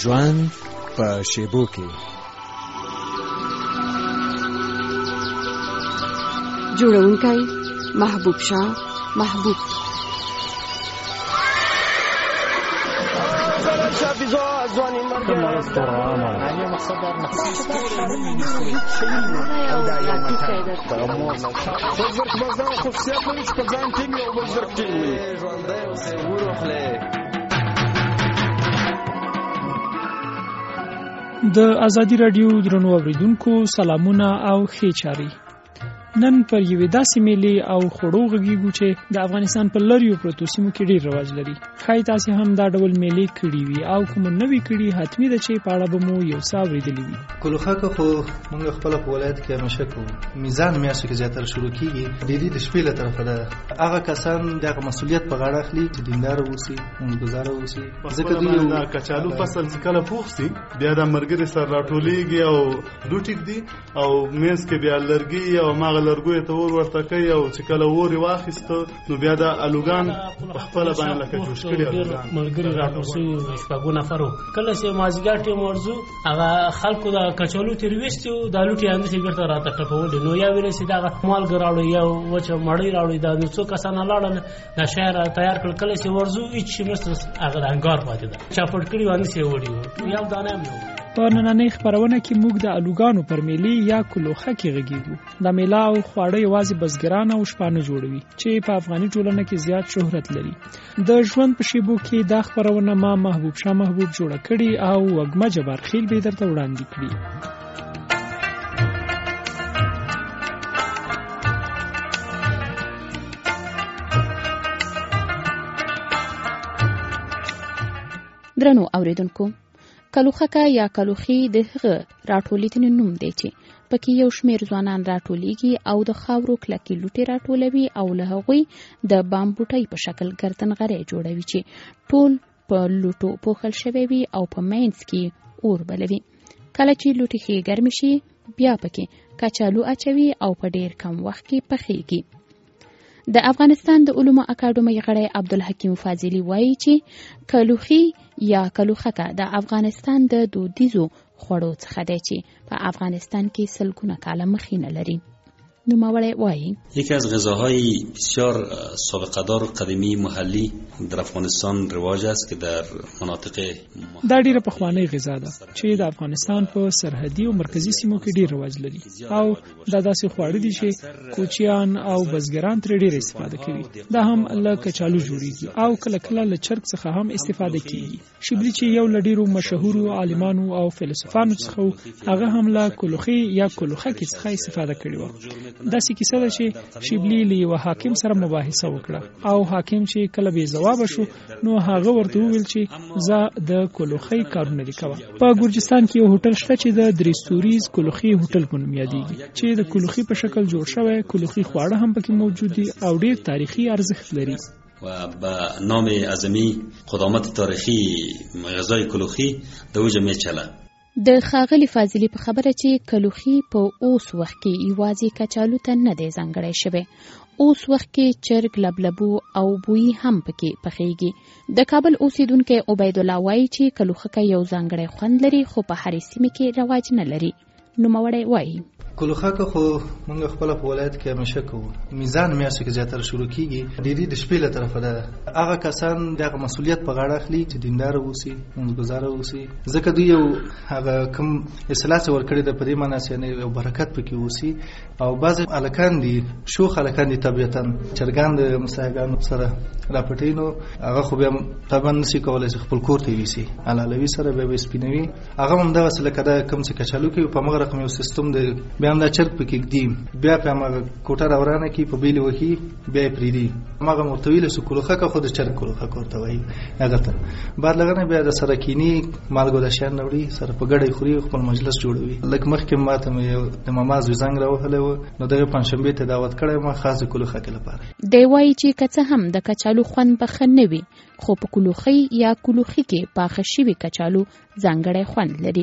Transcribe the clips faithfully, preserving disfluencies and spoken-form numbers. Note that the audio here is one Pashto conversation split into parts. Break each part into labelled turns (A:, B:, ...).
A: ژوند په شیبو کې.
B: جوړونکی محبوب شاه محبوب.
C: د ازادي راډیو درنو اوریدونکو سلامونه او ښې چارې. نن پر یوې داسې میلې او خوړو غږیږو چې د افغانستان په لریو پرتو سیمو کې ډېر رواج لري. ښایي تاسې هم دا ډول میلې کړي وي او که مو نه وي کړي حتمي ده چې په اړه به مو یو څه اورېدلي وي.
D: کلوخکه خو موږ خپله په ولایت کې همیشه کوو. میزان میاشتو کې زیاتره شروع کېږي. ډیری د شپې له طرفه ده. هغه کسان دغه مسؤلیت په غاړه اخلي چې دینداره اوسي، مونږګزاره اوسي. ځکه دوی
E: د کچالو فصل چې کله پوخ سي بیا د ملګري سره راټولېږي او لوټ ږدي او منځ کې بیا لرګي او ماغه لرګیو ته ور ورته کوي او چې کله ورې واخیسته نو بیا د الوګان په خپله باندې لکه جوش کړي الوګان
F: ملګري راټول سوي شپږو نفرو. کله چې مازدیګر ټیم ورځو هغه خلکو د کچالو تېرویستي وو، دا لوټې همداسې بېرته راته ټپولې. نو یا ویلی چې دغه مالګه راوړئ یا وچه مړۍ راوړئ. دا نو څو کسان لاړل دا شی را تیار کړل. کله چې ورځو هېڅ شي نشته، هغه د انګار پاتې ده، چاپټ کړي وو، همداسې یې وړي وو، یو دانه هم نه وو.
C: په نننۍ خپرونه کې موږ د الوګانو پر میلې یا کلوخه کې غږیږو. دا میله او خواړه یوازې بزګران او شپانه جوړوي چې په افغاني ټولنه کې زیات شهرت لري. د ژوند په شیبو کې دا خپرونه ما محبوب شاه محبوب جوړه کړي او وږمه جبار خیل به درته وړاندې کړي.
G: درنو اوریدونکو، کلوخکه یا کلوخي د هغه راټولیدنې نوم دی چې پکې یو شمېر ځوانان راټولیږي او د خاورو کلکې لوټې راټولوي او له هغوی د بام بوټۍ په شکل ګردنغرۍ جوړوي چې ټول په لوټو پوښل شوی وي او په منځ کې اور بلوي. کله چې لوټې ښې ګرمې شي بیا پکې کچالو اچوي او په ډېر کم وخت کې پخېږي. د افغانستان د علومو اکاډمۍ غړی عبدالحکیم فاضلي وایي چې کلوخي یا کلوخکه د افغانستان د دودیزو خوړو څخه دی چې په افغانستان کې سلګونه کاله مخینه لري. نوموړی وایي
H: یکی از غذاهای بسیار سابقه دار و قدیمی محلی در افغانستان رواج است که در مناطق
C: دا ډیره پخوانی غذا ده چې د افغانستان په سرحدي او مرکزی سیمو کې ډیر رواج لري او دا داسې خواړه دي چې کوچیان او بزګران ترې ډیر استفاده کوي. دا هم له کچالو جوړیږي او کله کله له چرګ څخه هم استفاده کیږي. شبلی چې یو له ډیرو مشهورو عالمانو او فلسفانو څخه هغه هم له کلوخي یا کلوخکې څخه استفاده کړې و. داسې کیسه ده چې شبلی له یو حاکم سره مباحثه وکړه او حاکم چې کله به جواب شو نو هغه ورته وویل چې زه د کلوخي کارونه لیکم. په ګورجستان کې یو هوټل شته چې د دریستوریز کلوخي هوټل په نوم یادېږي چې د کلوخي په شکل جوړ شوی کلوخي خواړه هم پکې موجود دي او ډیر تاریخي ارزښت لري.
H: و به نام اعظمی قدامت تاریخی غذای کلوخی د وجه میچله.
G: د ښاغلي فاضلي په خبره چې کلوخي په اوس وخت کې یوازې کچالو ته نه دی ځانګړی شوی. اوس وخت کې چرګ، لبلبو او بوی هم پکې پخېږي. د کابل اوسیدونکی عبیدالله وایي چې کلوخکه یو ځانګړی خوند لري خو په هرې سیمه کې رواج نه لري. نوموړی وایي
D: کلوخکه خو موږ خپله په ولایت کې همیشه کوو. میزان میاشتو کې زیاتره شروع کېږي. ډیری د شپې له طرفه ده. هغه کسان دغه مسؤلیت په غاړه اخلي چې دینداره اوسي، مونږګزاره اوسي. ځکه دوی یو هغه کوم اصلاح چې ورکړې ده په دې معنی چې یو برکت پکې اوسي. او بعضې هلکان دي، شوخ هلکان دي طبیعتاً چرګان د مسایګانو سره راپټوي نو هغه خو بیا طبعا نشي کولی چې خپل کور ته یوسي. حلالوي سره بیا به یې سپینوي. هغه هم دغسې لکه دا کوم چې کچالو کوي په همغه رقم یو سیستم دی. بیا هم دا چرګ پکې ږدي، بیا په همغه کوټه راورانه کړي، په بیلې وهي، بیا یې پرېږدي. همغه ورته ویلی چې کلوخکه خو د چرګ کلوخکه ورته وایي. هغه ته بعد لغنه بیا د سره کیني مالګو د شیان راوړي، سره په ګډه یې خوري، خپل مجلس جوړوي. لږ مخکې ماته مې یو د ماما زوی زنګ راوهلی و نو دغې پنجشنبې ته دعوت کړی وم خاص د کلوخکې لپاره.
G: دی وایي چې که څه هم د کچالو خوند به ښه نه وي خو په کلوخي یا کلوخي کې پاخه شوي کچالو ځانګړی خوند لري.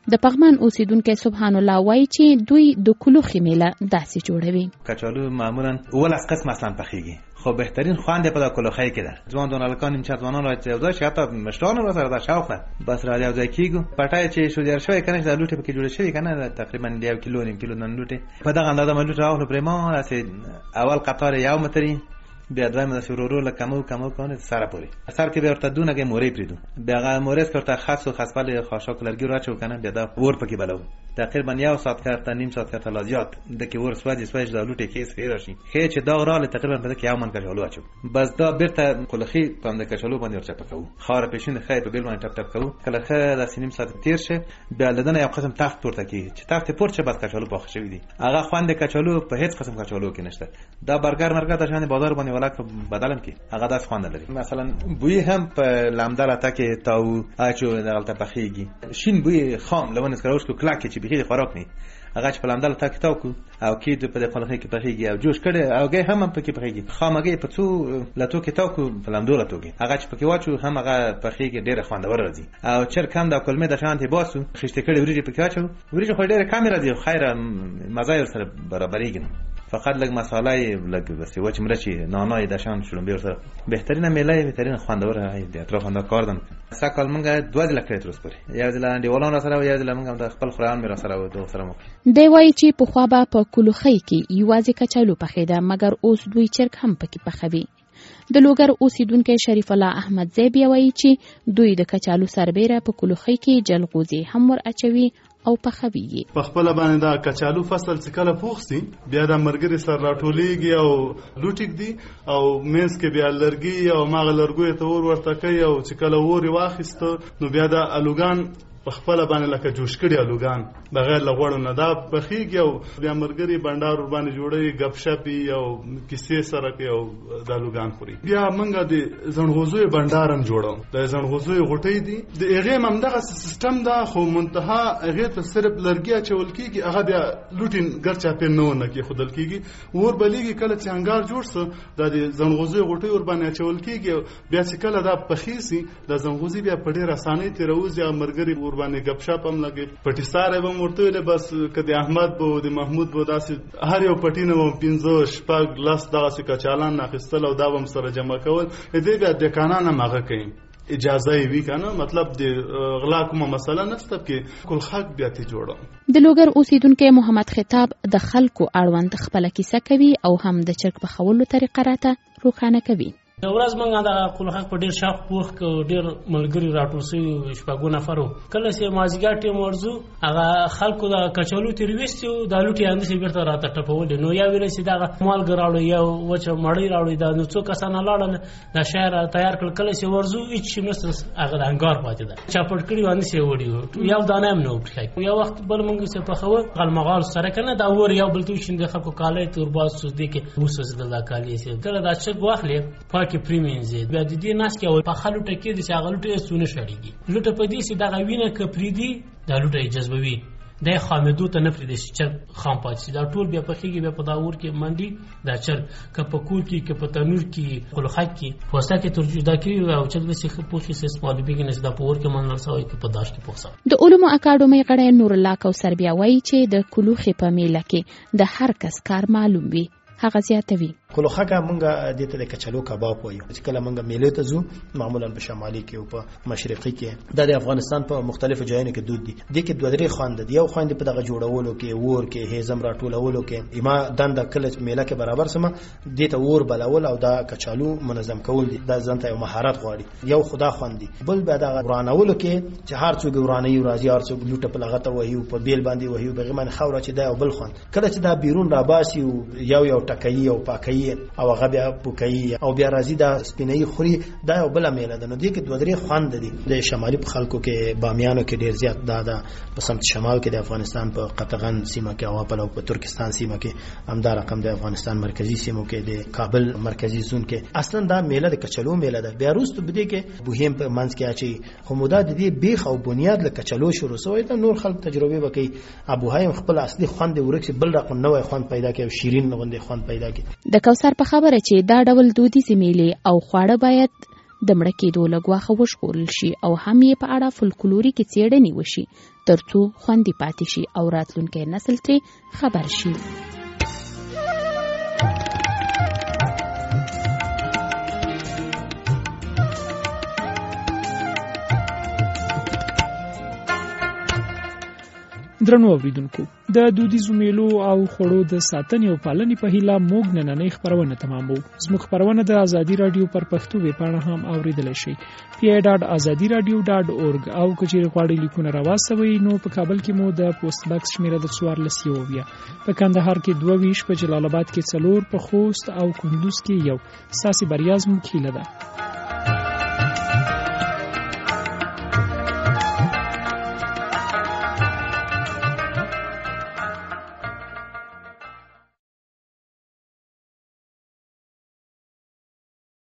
G: د پغمان اوسیدونکو سبحان الله وایي چې دوی د کلوخي میله داسې جوړوي.
I: کچالو معمولا ولس قسم اصلا پخیږي، خو بهترین خوانده په کلوخی کې ده. ځوان دونالکان این چت ځوانان راځي او دا شاته مشتان را سره دا شاوخه بس را دی او ځای کیګو پټای چې شو دیر شوی کنه د لوټه پکې جوړ شوی کنه تقریبا یو کیلو نیم کیلو نن لوټه په دغه اندازه ملوټه راغله پرېما راځي اول قطار یو متری بیا دویم د شورورو لکمو کمو کنه سره پوری سر کې به ورته دونه کې مورې پریدو بیا مورې ورته خاص او خاصپل خاشاک لرګي راچو کنه بیا دا ور پکې بلو تقریبا یو ساعت کارته نیم ساعت کارته لازیات د کې ور سواد سواد د لوټه کې سره راشي خې چې دا غراله تقریبا په کې یو من کچالو اچو بس دا بیرته کلخي په اند کچالو باندې ورچ پکاو خار پېښین خې په بیل باندې ټپ ټپ کوو کله خې د سینیم ساعت تیر شه بیا لدنه یو قسم تخت پورته کی چې تخت پورته بس کچالو پخ شوی دي هغه خوند کچالو په هیڅ قسم کچالو کې نشته دا برګر مرګه د شان بازار باندې ولاک بدل کی هغه داس خوند لري. مثلا بوی هم په لامدار اتکه تاو اچو دغلت پخیږي شین بوی خام لون اسکروش کو کلاک چې بخیر خوراک نه هغه چې په لامدار اتکه تاو کو او کې د په خلخې کې پخیږي او جوش کړي او ګي هم په کې پخیږي خامګي په څو لاتو کې تاو کو په لامدار اتوږي هغه چې پکې واچو هم هغه پخیږي ډیره خوندور راځي او چر کم د کلمه د شانتي باسو خشته کړي وريجه پکې واچو وريجه خو ډیره کیمرا دی خیره مزایر سره برابرېږي فقط لګ مسالای لګ بس وچ مرچی نانای دشان شلون بیر سره بهترین میله بهترین خوندور دی اطراف انده کار دم سکل منګه دوه لکه ترس پرې یو ځل دی ولان سره یو ځل منګه د خپل خوران مې سره و دوه سره مو
G: دی وایي چې په خوا به په کلوخی کې یوازې کچالو پخېده مګر اوس دوی چرګ هم پکې پخوي. د لوګر اوسیدونکو شریف الله احمد زیبی وایي چې دوی د کچالو سربېره په کلوخی کې جلغوزي هم ور اچوي او پخوي.
E: په خپل باندې دا کچالو فصل چې کله پوښتي بیا د مرګري سر راټولېږي او لوټیک دي او مینس کې بیا لرګي او ماغه لرګو ته ور ورته کوي او چې کله ور واخیست نو بیا د الوګان په خپل باندې لکه جوش کړي الوګان بغیر لغړو نه دا بخیږي او بیا مرګري بندار باندې جوړي غپ شپي او کیسې سره کوي او د الوګان خوري. بیا منګه د زنغوزوي بندارم جوړو د زنغوزوي غټي دي د هغه ممدغه سیستم دا خو منتها هغه ته صرف لرګي چول کیږي هغه بیا لوټین ګرچا په نو نه کې خودل کیږي ور بلیږي کله چې انګار جوړ سو د زنغوزوي غټي ور باندې چول کیږي بیا چې کله دا پخیسي د زنغوزي بیا په ډېر اسانۍ تیروز یا مرګري ور باندې غپ شپ هم لګي پټي ساره به مرته بس کدي احمد بو د محمود بو داسې هر یو پټینه و پنځه شپږ لاس داسې کچالان ناخستل او دا هم سره جمع کول دې بیا د قانون ماغه کوي اجازه وی کنه مطلب د غلا کومه مسله نشته کې کل حق بیا ته جوړه.
G: د لوګر اوسیدونکو محمد خطاب د خلکو اړوند خپل کیسه کوي او هم د چرګ په خولو طریقه راته روخانه کوي.
F: ورځ مونږه د کلوخک په ډیر شاف پوخ ک ډیر ملګری راټول شوی شپږو نفرو کله چې مازیګر ټیم ورزو هغه خلکو د کچالو ترويستو د لوټي اند سي بیرته راته ټپول نو یا ویل سي دا مال ګراړو یا وچ مړی راړو دا نو څو کسان لاړل د شهر تیار کړ کله چې ورزو هیڅ شنوس هغه د انګار پاتې ده چاپټ کړی باندې سي وړي یو دانه هم نو پخای یو وخت بل مونږ سي په خو غلمغال سره کنه دا ور یو بل تو شین د خلکو کاله تور باز سوز دي کې وسوس د کاله سي کله دا چې واخلې کې پریمینز بیا د دې ناس کې او په خلو ټکی دي چې هغه لوټه سونه شړېږي لوټه په دې سي د غوینه کپریدي د لوټه جذبوي د خامدو ته نه پریدي چې خام پاتې دا ټول بیا په خېږي بیا په داور کې منډي دا چر کپکور کې کپ تنور کې خلخک کې پوسټه کې ترجمه کوي او چې د سیخ پوښي سیس مالو بګینې د پور کې منل سوي کې په داش کې پوښه. د علومو اکاډمي غړی نور الله کوثر بیا وایي چې د کلوخي په میله کې د هر کس کار معلوم وي. هغه زیاتوي
J: کلوخکه مونږه د ته د کچالو کباب وایو چې کله مونږه میله ته ځو معمولا په شمالي کې او په مشرقي کې د افغانستان په مختلفو ځایونو کې دود دي د کې دوه درې خواند دي یو خواند په دغه جوړولو کې ور کې هیزم راټولولو کې اما دنده کله میله کې برابر سم د ته ور بلول او دا کچالو منظم کول دي د ځانته یو مهارت غواړي یو خدا خواندي بل به دغه ورانولو کې چې هر څوک وراني راځي هر څوک لوټه په لغته وایو په بیل باندې وایو بغه من خوره چې دا بل خوند کله چې دا بیرون را باسي یو یو ټکایي او پاکي او غبیا پوکي او بیا راځي دا سپینې خوري دا یو بل میله ده نو دې کې دوه درې خوند دي د شمالي خلکو کې بامیانو کې ډیر زیات دا ده په سمت شمال کې د افغانستان په قطغن سیمه کې او په په ترکستان سیمه کې هم دا رقم د افغانستان مرکزی سیمو کې د کابل مرکزی زون کې اصلا دا میله د کچالو میله ده بیا وروسته بده کې بوهیم په منځ کې اچي خو مودا د دې بیخ او بنیاد له کچالو شروع شوی دا نور خلک تجربه وکي ابو هایم خپل اصلي خوند ورک بل رقم نوې خوند پیدا کوي شیرین غوندې خوند پیدا کوي.
G: د کوثر په خبره چې دا ډول دودیزې میلې او خواړه باید د مړه کېدو له ګواښه وژغورل شي او هم یې په اړه فولکلوریکې څېړنې وشي ترڅو خوندي پاتې شي او راتلونکی نسل ترې خبر شي.
C: درنو اوریدونکو، د دودیزو میلو او خوړو د ساتنې او پالنې په هیله موږ نننۍ خپرونه تمامو. زموږ خپرونه د ازادي رادیو پر پښتو ویبپاڼه هم اوریدلی شئ، پی ای ډاټ ازادي رادیو ډاټ اورګ، او که چیرې غواړئ لیکونه راواستوئ نو په کابل کې مو د پوسټ باکس شمیره د څوارلس یو اویا، په کندهار کې دوه ویشت، په جلال آباد کې څلور، په خوست او کندوز کې یو. ستاسې بریا زموږ هیله ده.